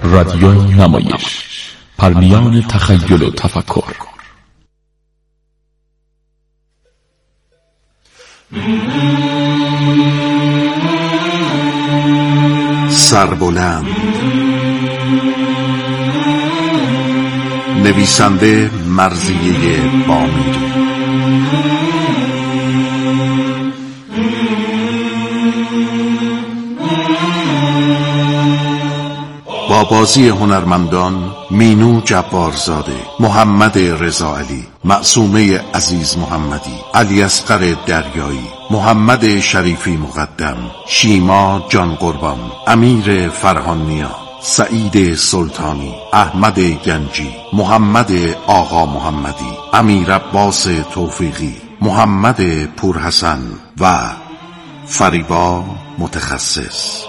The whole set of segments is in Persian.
رادیوی نمایش، پرمیان تخیل و تفکر. سربلند، نویسنده مرضیه بامیری، با بازی هنرمندان مینو جبارزاده، محمد رضا علی، معصومه عزیز محمدی، علی اصغر دریایی، محمد شریفی مقدم، شیما جان قربان، امیر فرهانیا، سعید سلطانی، احمد گنجی، محمد آقا محمدی، امیر عباس توفیقی، محمد پورحسن و فریبا متخصص.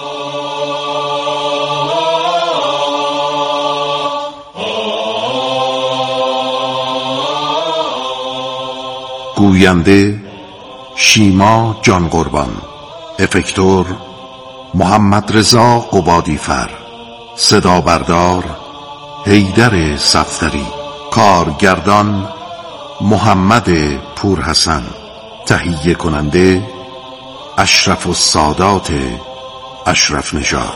گوینده شیما جان قربان، افکتور محمد رضا قبادیفر، صدا بردار حیدر صفدری، کارگردان محمد پورحسن، تهیه کننده اشرف السادات اشرف نژاد.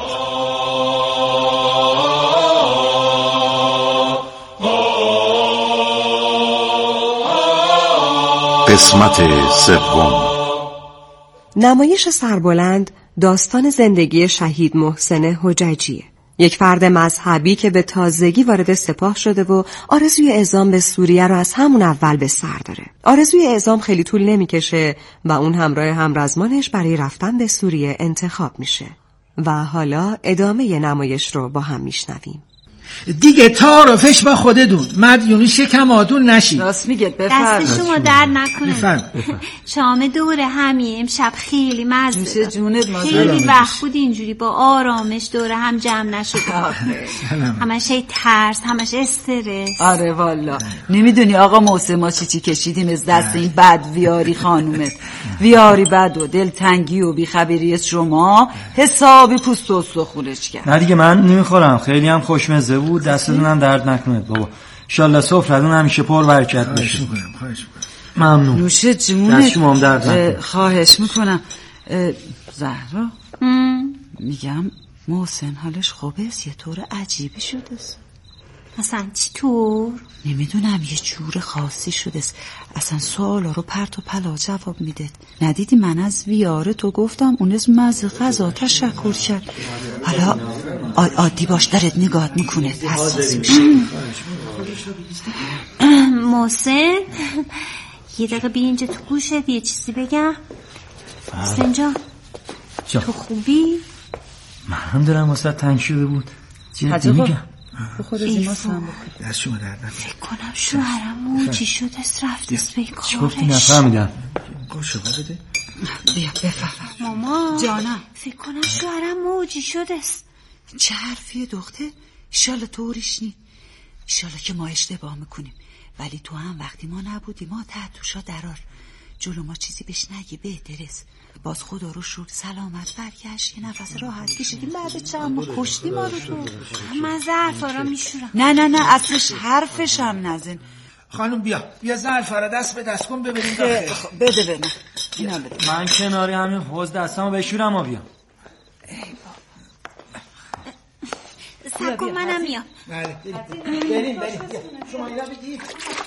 قسمت سوم. نمایش سربلند داستان زندگی شهید محسن حججیه، یک فرد مذهبی که به تازگی وارد سپاه شده و آرزوی اعزام به سوریه رو از همون اول به سر داره. آرزوی اعزام خیلی طول نمیکشه و اون همراه همرزمانش برای رفتن به سوریه انتخاب میشه. و حالا ادامه نمایش رو با هم میشنویم. دیگه تعارفش با خودتون، مدیونی شکم آدون نشید. راست میگه، بفرمایید. دست شما در نکنه. بفرمایید. شام دوره همی امشب خیلی مزه میشه جونت مازه. خیلی وقت بود اینجوری با آرامش دوره هم جمع نشده. همش ترس، همش استرس. آره والا. نمیدونی آقا محسن ما چی کشیدیم از دست این بد ویاری خانومت. ویاری بد و دلتنگی و بیخبری از شما حسابی پوست و استخونش کرد. نه دیگه من نمیخورم، خیلی هم خوشمزه بود، دستتون هم درد نکنه بابا. ان شاءالله سفرتون همیشه پر برکت بشه. ممنون. نوش جونت. دست شما هم درد نکنه. خواهش میکنم. زهرا میگم محسن حالش خوبه است، یه طور عجیبی شده است. اصلا چی طور؟ نمیدونم، یه جور خاصی شده است. اصلا سوالا رو پرت و پلا جواب میده. ندیدی من از ویاره تو گفتم اون از مزه غذا تشکر کرد. حالا عادی باش، دارد نگاهت میکنه، حساس میشه. محسن یه دقیقه بی اینجا تو گوشت یه چیزی بگم. محسن جان تو خوبی؟ من دارم واسه تنگ شده بود. جدی میگم. خود از این ماست هم بکنی. دست شما درد نکنه. فکر کنم شوهرم موجی شد است رفت به کارش. چی گفتی؟ نفهمیدم. گوشو بده. بیا بفرم. ماما جانم فکر کنم شوهرم موجی شد است. چه حرفیه دختر؟ ایشالا طوریش نی. ایشالا که ما اشتباه میکنیم، ولی تو هم وقتی ما نبودیم ما تحتوشا درار جلو ما چیزی بهش نگی بهترست. باز خدا رو شکر سلامت برگشت، یه نفس راحت کشیدیم، بعد چند ما کشتیم ما رو تو. من ظرفا رو میشورم. نه اصلش حرفش هم نزن. خانم بیا ظرفا رو دست به دست کن ببریم داخل. بده به من. اینا بده. من کناری همین حوض دستامو بشورم و بیام. سکو منم میام. بریم شما اینا بگید.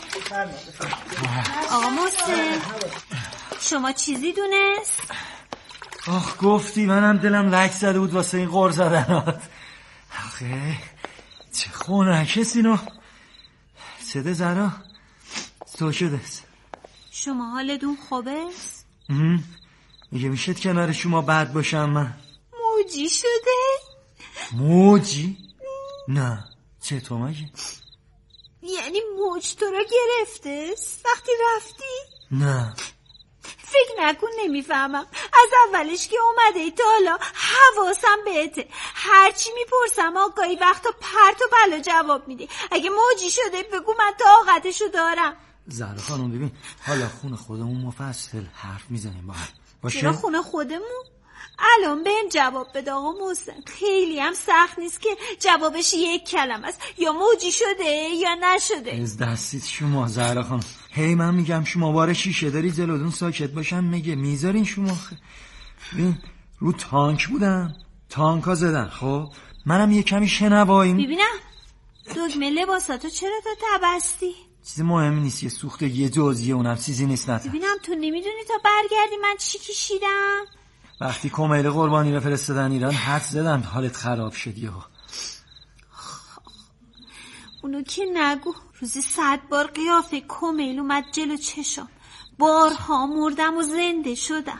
آقا محسن شما چیزی دونست؟ آخ گفتی، منم دلم لک زده بود واسه این غر زدنات. آخه چه خونکه سینو. صده زهرا تو شده است؟ شما حالتون خوبه است؟ میگه میشد کنار شما بد باشم من؟ موجی شده؟ موجی؟ نه چطور مگه؟ یعنی موج تو را گرفته وقتی رفتی؟ نه فکر نکن نمیفهمم. از اولش که اومده تا حالا حواسم بهته، هرچی میپرسم آقایی وقتا پرت و بلا جواب میده. اگه موجی شده بگو من طاقتشو دارم. زهرا خانم ببین، حالا خونه خودمون مفصل حرف میزنیم با هم باشه؟ چرا خونه خودمون؟ الان بهم جواب بده آقا محسن. خیلی هم سخت نیست که جوابش یک کلمه است، یا موجی شده یا نشده. از دستیت شما زهرا خانم. هی من میگم شما بار شیشه داری جلودون ساکت باشم میگه میذارین شما. ببین رو تانک بودم، تانکا زدن. خب منم یه کمی شنواییم. ببینم دگمه لباساتو چرا تا تبستی؟ چیزی مهمی نیست، یه سوخته یه جزئیه، اونم چیزی نیست. نتا ببینم تو نمیدونی تا برگردی من چی کشیدم؟ وقتی کمیل قربانی رو فرستادن ایران حد زدم حالت خراب شد یهو. اونو که نگو، روزی 100 بار قیافه کمیل اومد جلو چشم، بارها مردم و زنده شدم.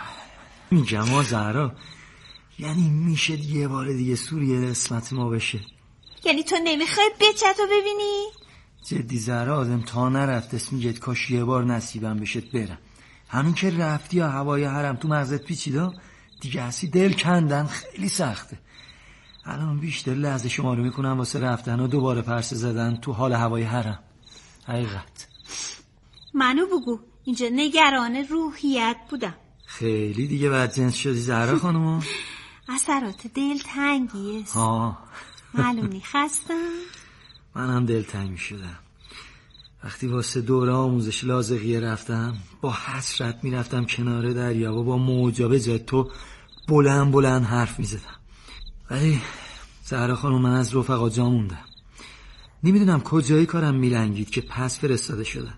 میگم زهرا، یعنی میشه یه بار دیگه سوریه قسمت ما بشه؟ یعنی تو نمیخوای بچتو ببینی؟ جدی زهرا، آدم تا نرفت اسم میگه کاش یه بار نصیبم بشت برم. همین که رفتی یا هوای حرم تو مغزت پیچیدا دیگه هستی دل کندن خیلی سخته. الان بیشتر لحظه شما رو میکنم واسه رفتن و دوباره پرسه زدن تو حال هوای حرم. حقیقت منو بگو، اینجا نگران روحیت بودم. خیلی دیگه بدجنس شدی زهرا خانم. اثرات دلتنگی است. معلوم نی خستم. منم دلتنگ شدم. وقتی واسه دوره آموزش لازقیه رفتم با حسرت میرفتم کنار دریا و با موجا به جای تو بلند بلند حرف میزدم. ولی زهرا خانم من از رفقا جا موندم. نمیدونم کجای کارم میلنگید که پس فرستاده شدم.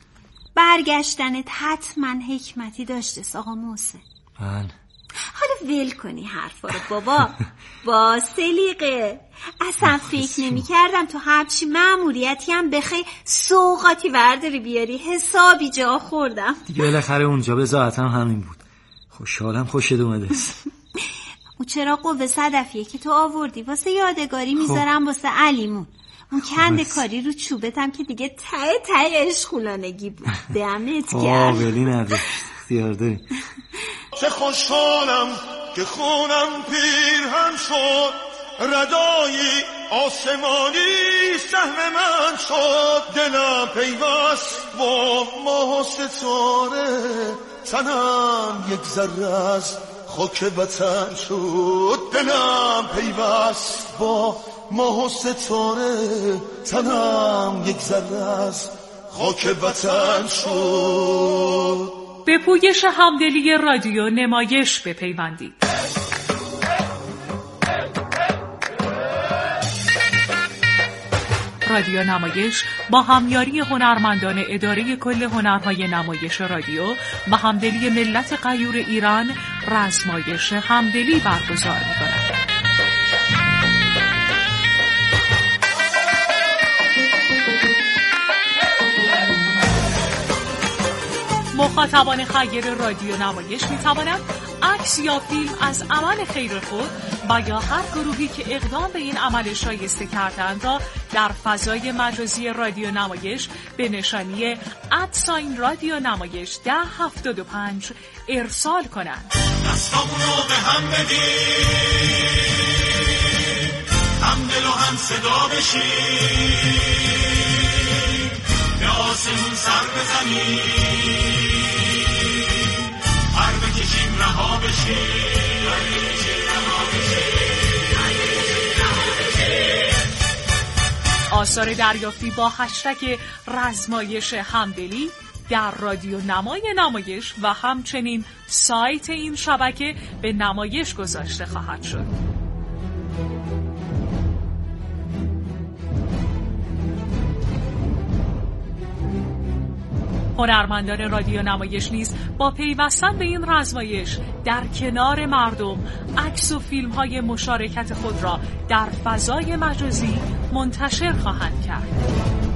برگشتنت حتما حکمتی داشته آقا محسن. بله. حالا ول کنی حرفا رو بابا. با سلیقه. اصلا فکر نمی کردم تو هرچی مأموریتی هم بخوای سوغاتی ورداری بیاری، حسابی جا خوردم. دیگه بالاخره اونجا بذاتم همین بود. خوشحالم خوشت اومده. اون چرا قوه صدفیه که تو آوردی واسه یادگاری میذارم واسه علیمون. اون کنده کاری رو چوبتم که دیگه ته عشقولانگی بود. دمت گرم. ولی نداشت اختیار داری. چه خوشحالم که خونم پیرهن شد، ردایی آسمانی سهم من شد. دلم پیوست با ماه و ستاره، تنم یک ذره از خاک وطن شد. دلم پیوست با ماه و ستاره، تنم یک ذره از خاک وطن شد. به پویش همدلی رادیو نمایش بپیوندید. رادیو نمایش با همیاری هنرمندان اداره کل هنرهای نمایش رادیو و همدلی ملت غیور ایران رزمایش همدلی برگزار می‌کند. مخاطبان خیر رادیو نمایش می توانند عکس یا فیلم از عمل خیر خود و یا هر گروهی که اقدام به این عمل شایسته کردند را در فضای مجازی رادیو نمایش به نشانی @رادیو نمایش 1075 ارسال کنند. دستامونو به هم بدیم، هم دل و هم صدا بشیم، به آسمون سر بزنیم، هر بکشیم رها بشیم. آثار دریافتی با هشتگ رزمایش همدلی در رادیو نمای نمایش و همچنین سایت این شبکه به نمایش گذاشته خواهد شد. هنرمندان رادیو نمایش نیز با پیوستن به این رزمایش در کنار مردم عکس و فیلم‌های مشارکت خود را در فضای مجازی منتشر خواهند کرد.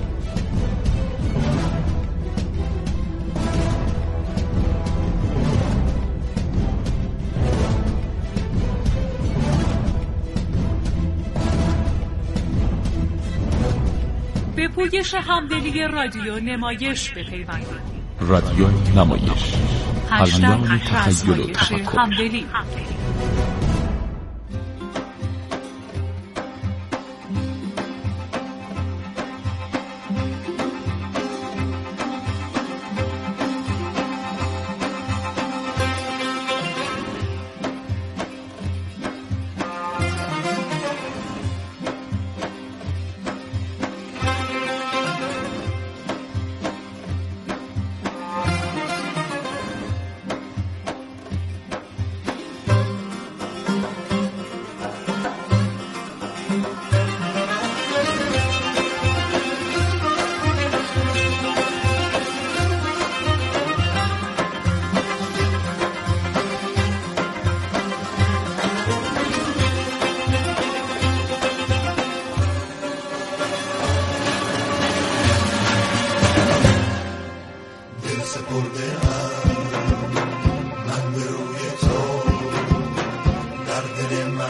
به پویش همدلی رادیو نمایش بپیوندید. رادیو نمایش، پرمیان تخیل و تفکر. همدلی.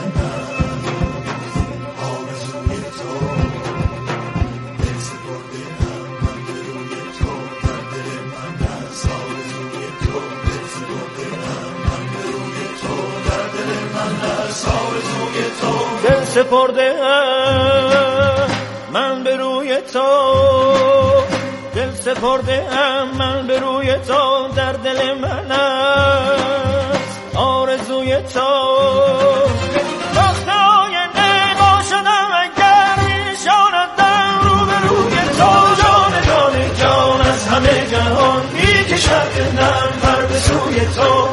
دل سپرده من به روی تو، دل سپرده من به روی تو، در دل من است آرزوی تو. وقت آینده با شدم اگر می نشاندم رو به روی تو، جان جان جان از همه جهان می کشد دلم پر به سوی تو.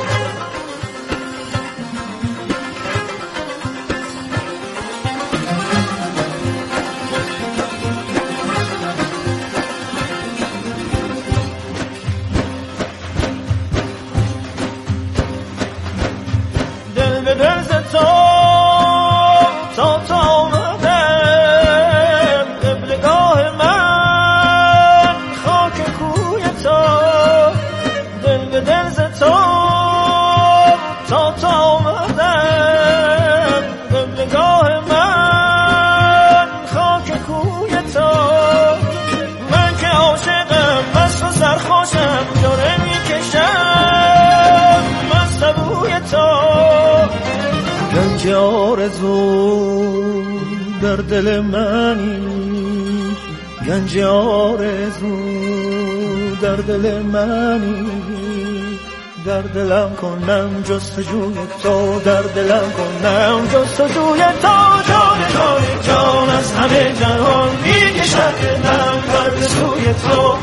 گنج آرزو در دل منی، گنج آرزو در دل منی، در دلم کنم جستجوی تو، در دلم کنم جستجوی تو. جان جان جان از همه جهان می کشد دلم پر به سوی تو.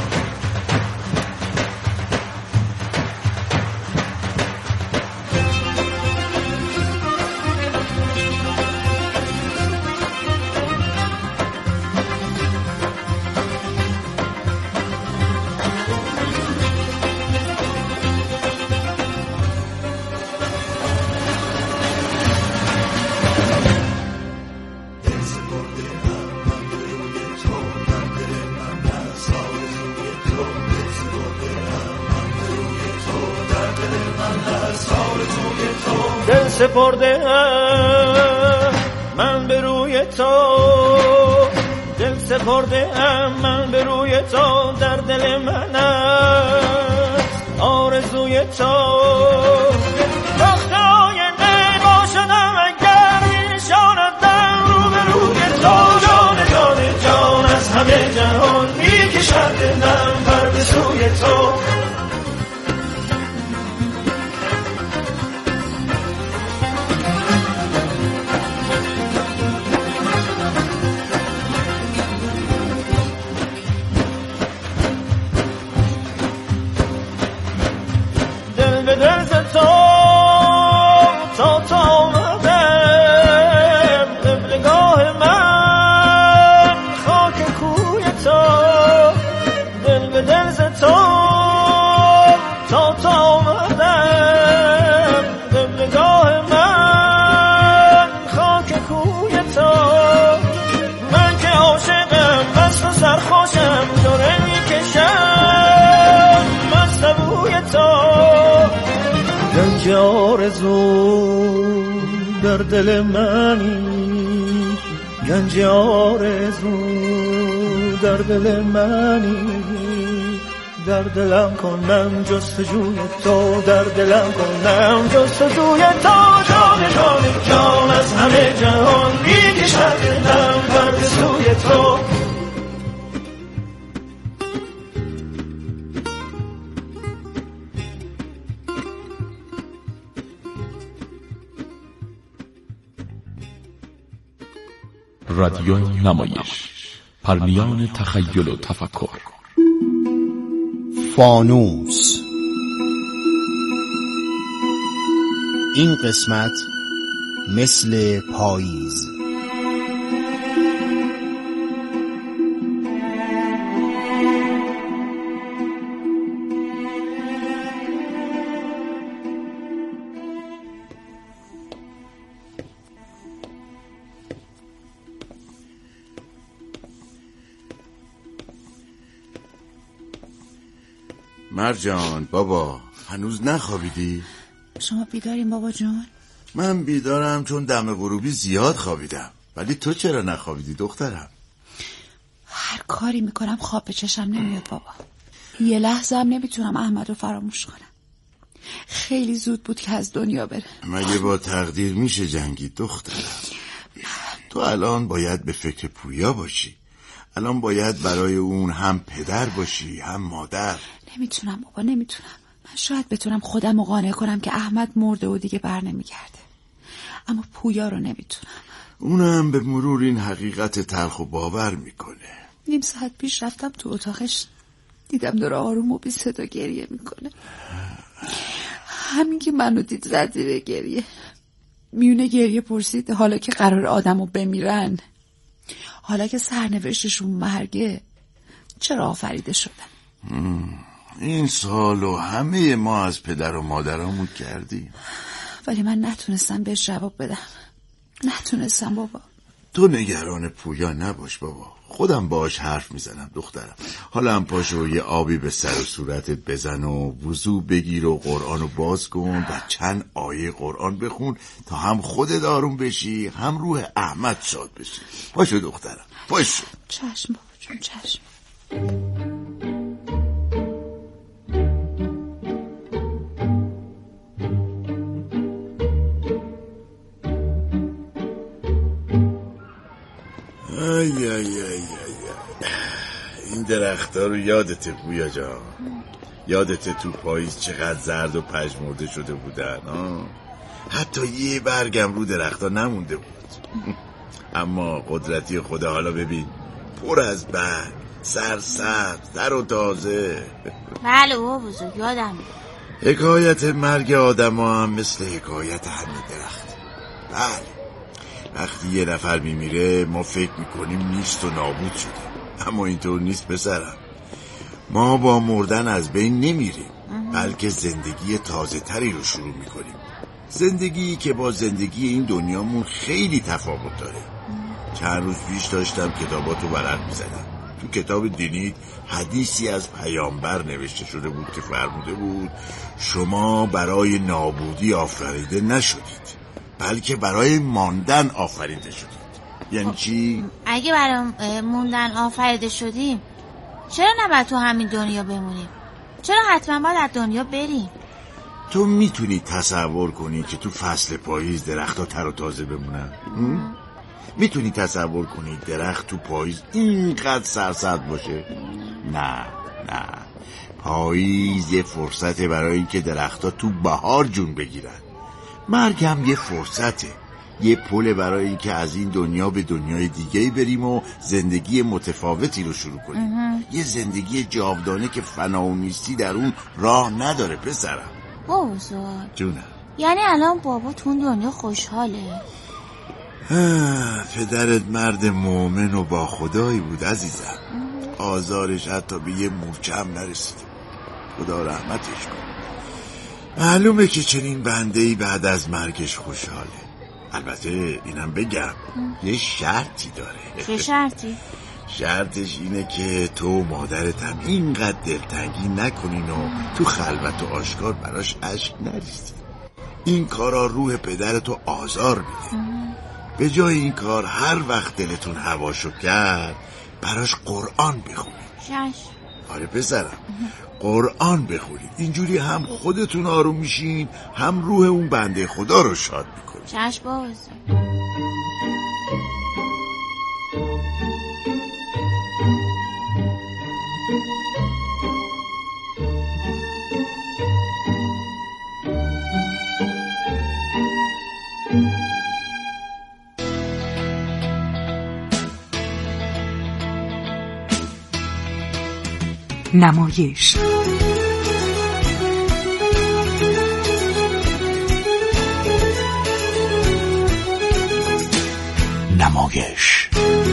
دل سپرده من به روی تو، دل سپرده من به روی تو، در دل من است آرزوی تو. وقت آینده با شدم اگر می نشاندم رو به روی تو، جان جان جان از همه جهان می کشد دلم پر به سوی تو. گنج آرزو در دل منی، گنج آرزو در دل منی، در دلم کنم جستجوی تو، در دلم کنم جستجوی تو. جان جان جان از همه جهان می کشد دلم پر به سوی تو. رادیو نمایش، پرمیان تخیل و تفکر. فانوس. این قسمت مثل پاییز. مرجان بابا هنوز نخوابیدی؟ شما بیدارین بابا جان؟ من بیدارم چون دم غروبی زیاد خوابیدم. ولی تو چرا نخوابیدی دخترم؟ هر کاری میکنم خواب به چشم نمیاد بابا. یه لحظه هم نمیتونم احمد رو فراموش کنم. خیلی زود بود که از دنیا بره. مگه با تقدیر میشه جنگید دخترم؟ تو الان باید به فکر پویا باشی. الان باید برای اون هم پدر باشی هم مادر. نمیتونم بابا، نمیتونم. من شاید بتونم خودم رو قانع کنم که احمد مرده و دیگه بر نمیگرده، اما پویا رو نمیتونم. اونم به مرور این حقیقت تلخ و باور میکنه. نیم ساعت پیش رفتم تو اتاقش، دیدم داره آروم و بی صدا گریه میکنه. همین که منو دید زد زیر گریه. میونه گریه پرسید حالا که قرار آدمو بمیرن، حالا که سرنوشتشون مرگه، چرا آفریده شدن؟ این سالو همه ما از پدر و مادرامون کردیم، ولی من نتونستم بهش جواب بدم. نتونستم بابا. تو نگران پویا نباش بابا، خودم باش حرف میزنم دخترم. حالا هم پاشو یه آبی به سر و صورتت بزن و وضو بگیر و قرآنو باز کن و چند آیه قرآن بخون تا هم خودت آروم بشی هم روح احمد شاد بشی. پاشو دخترم، پاشو. چشم بابا جون، چشم. این درخت‌ها رو یادته پویا جان؟ یادته تو پاییز چقدر زرد و پژمرده شده بودن؟ حتی یه برگم رو درخت‌ها نمونده بود. اما قدرتی خدا حالا ببین، پر از برگ، سرسبز، در و تازه. بله بابا بزرگ، یادم میاد. حکایت مرگ آدم‌ها هم مثل حکایت همین درخت. بله، وقتی یه نفر میمیره ما فکر میکنیم نیست و نابود شده، اما اینطور نیست پسرم. ما با مردن از بین نمیریم، بلکه زندگی تازه تری رو شروع میکنیم. زندگی که با زندگی این دنیامون خیلی تفاوت داره. چند روز پیش داشتم کتاباتو ورق میزدم. تو کتاب دینی حدیثی از پیامبر نوشته شده بود که فرموده بود شما برای نابودی آفریده نشدید، بلکه برای ماندن آفریده شدید. یعنی چی؟ اگه برای موندن آفریده شدیم چرا نباید تو همین دنیا بمونیم؟ چرا حتما باید از دنیا بریم؟ تو میتونی تصور کنی که تو فصل پاییز درخت‌ها تر و تازه بمونن؟ میتونی تصور کنی درخت تو پاییز اینقدر سرسبز باشه؟ نه. پاییز یه فرصته برای اینکه درخت‌ها تو بهار جون بگیرن. مرگ هم یه فرصته، یه پله برای این که از این دنیا به دنیای دیگه‌ای بریم و زندگی متفاوتی رو شروع کنیم. یه زندگی جاودانه که فنا و نیستی در اون راه نداره پسرم. بزرگ جونم. یعنی الان بابا تو دنیا خوشحاله؟ پدرت مرد مومن و با خدایی بود عزیزم. آزارش حتی به یه مورچه هم نرسید. خدا رحمتش کن. معلومه که چنین بنده‌ای بعد از مرگش خوشحاله. البته اینم بگم یه شرطی داره. چه شرطی؟ شرطش اینه که تو و مادرت هم اینقدر دلتنگی نکنین و تو خلوت و آشکار براش اشک نریزین. این کارا روح پدرتو آزار میده. به جای این کار هر وقت دلتون هواشو کرد براش قرآن بخونید. آره پسرم، قرآن بخونید. اینجوری هم خودتون آروم میشین هم روح اون بنده خدا رو شاد میکنید. چشم باز. نمایش نمایش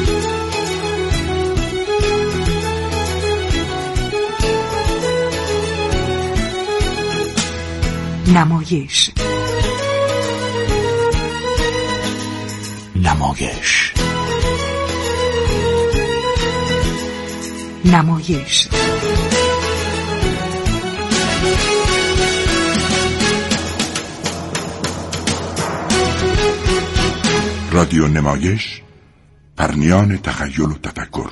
نمایش نمایش نمایش رادیو نمایش پرنیان تخیل و تفکر.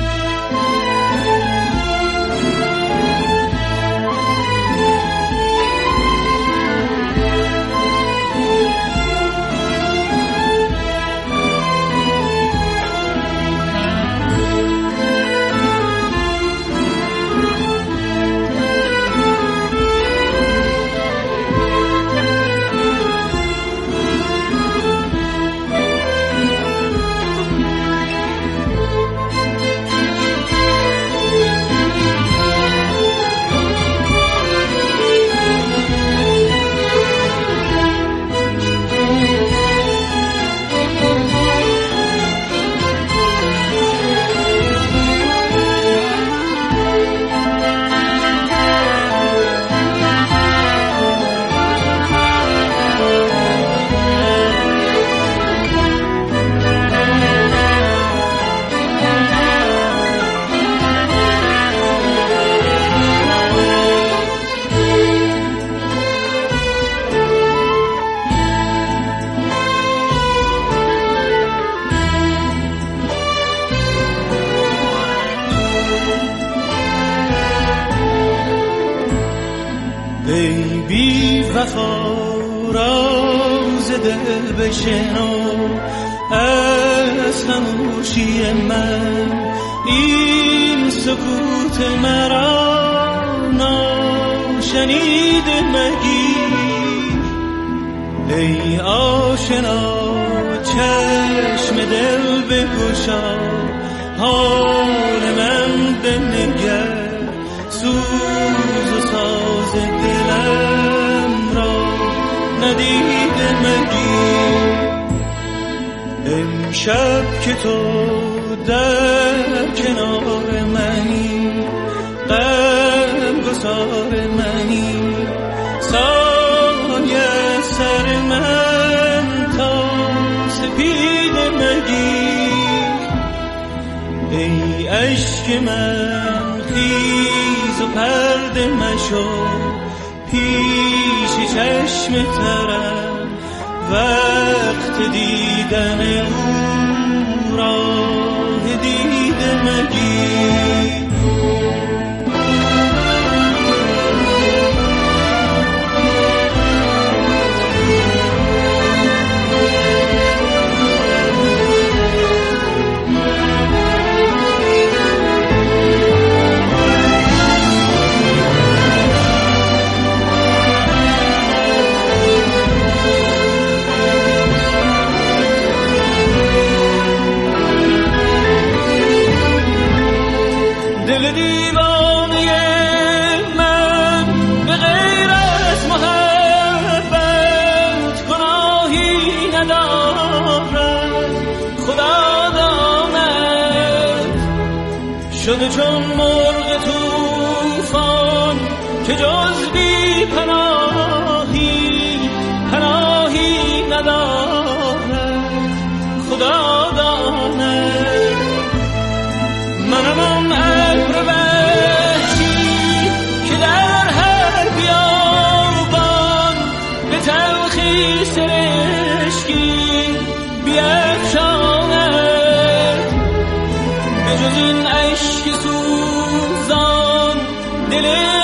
ای بی وفا راز دل بشنو از خاموشی من، این سکوت مرا ناشنیده مگیر. ای آشنا چشم دل بگشا، حال من بنگر، سوز و ساز دلم را ندیده مگیر. امشب که تو در کنار منی، غم گسار منی، سایه سر من تا سپید مگیر. ای عشق من خیز و پرده مشو، پیش چشم ترم وقت دیدن او راه دیده مگیر. دل دیوانه من به غیر از محبت گناهی ندارد. خدا داند شده چون مرغ طوفان که جز بی پناهی ندارد. خدا داند منم ابر وحشی که در هر بیابان به تلخی سرشکی بیفشاند. به جز این عشق سوزان دل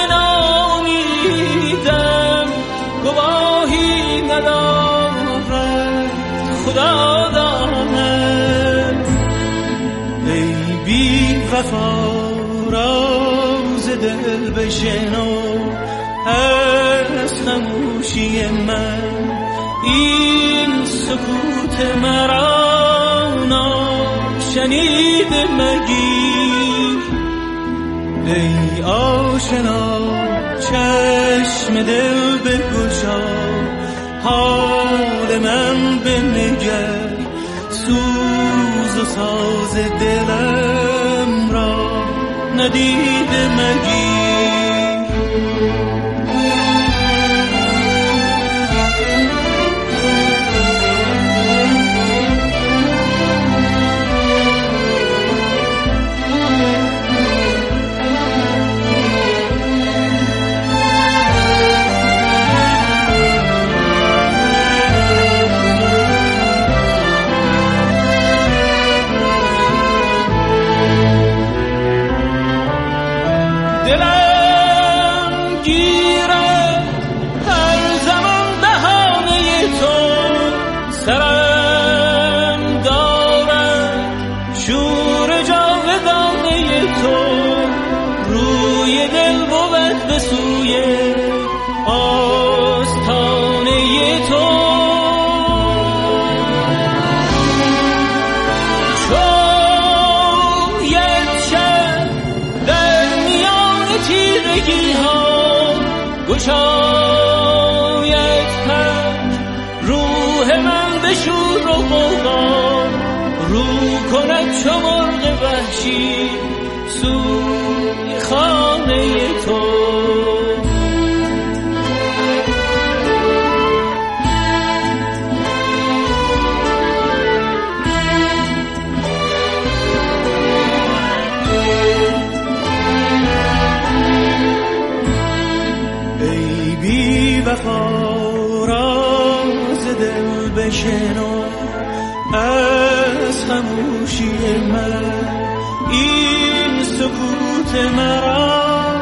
ناامیدم گواهی ندارد. خدا داند ای بی وفا راز دل بشنو از خاموشی من، این سکوت مرا ناشنیده مگیر. ای آشنا چشم دل بگشا، حال من بنگر، سوز و ساز دلم را ندیده مگیر. بگشاید پر، روح من به شور و غوغا رو کند چو مرغ وحشی سوی خانه تو. ای بی وفا راز دل بشنو از خموشی من، این سکوت مرا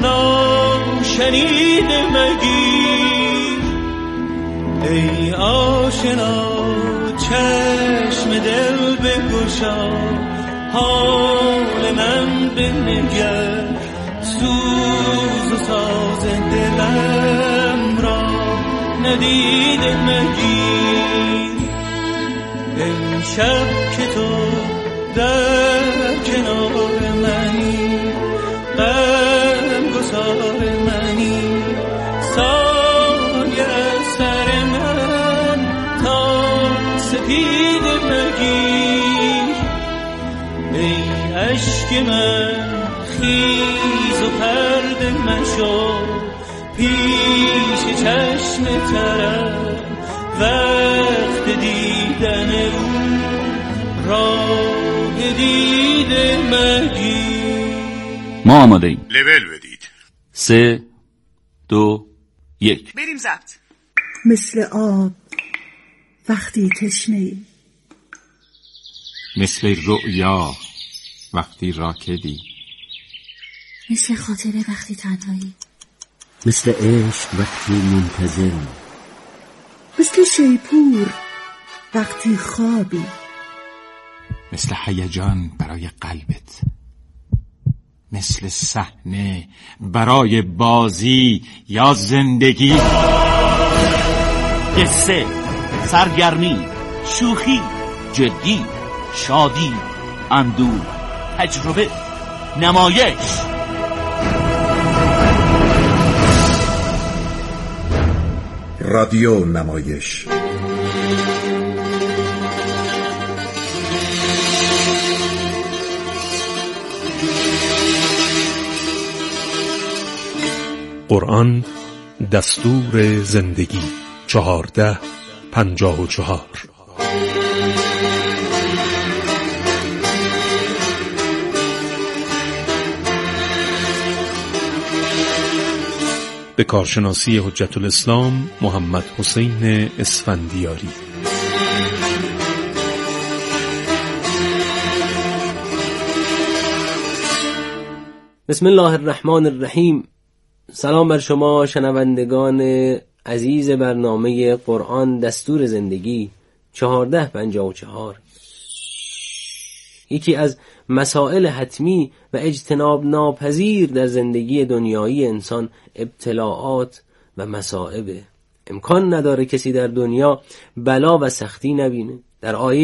ناشنیده مگیر. ای آشنا چشم دل بگشا، حال من بنگر، سوز و ساز دلم را ندیده مگیر. امشب که تو در کنار منی، غم گسار منی، سایه از سر من تا سپید مگیر. ای عشق من خیز و پرده مشو، پیش چشم طرف وقت دیدن او راه دیده مگیر. ما آماده ایم. لول بدید. 3 2 1 بریم ضبط. مثل آب وقتی تشنه‌ای، مثل رؤیا وقتی راکدی، مثل خاطره وقتی تنهایی، مثل عشق وقتی منتظری، مثل شیپور وقتی خوابی، مثل هیجان برای قلبت، مثل صحنه برای بازی یا زندگی. قصه، سرگرمی، شوخی، جدی، شادی، اندوه، تجربه، نمایش. رادیو نمایش. قرآن دستور زندگی 1454. به کارشناسی حجت الاسلام محمد حسین اسفندیاری. بسم الله الرحمن الرحیم. سلام بر شما شنوندگان عزیز برنامه قرآن دستور زندگی 1454. یکی از مسائل حتمی و اجتناب ناپذیر در زندگی دنیایی انسان ابتلاعات و مصائب. امکان نداره کسی در دنیا بلا و سختی نبینه. در آیه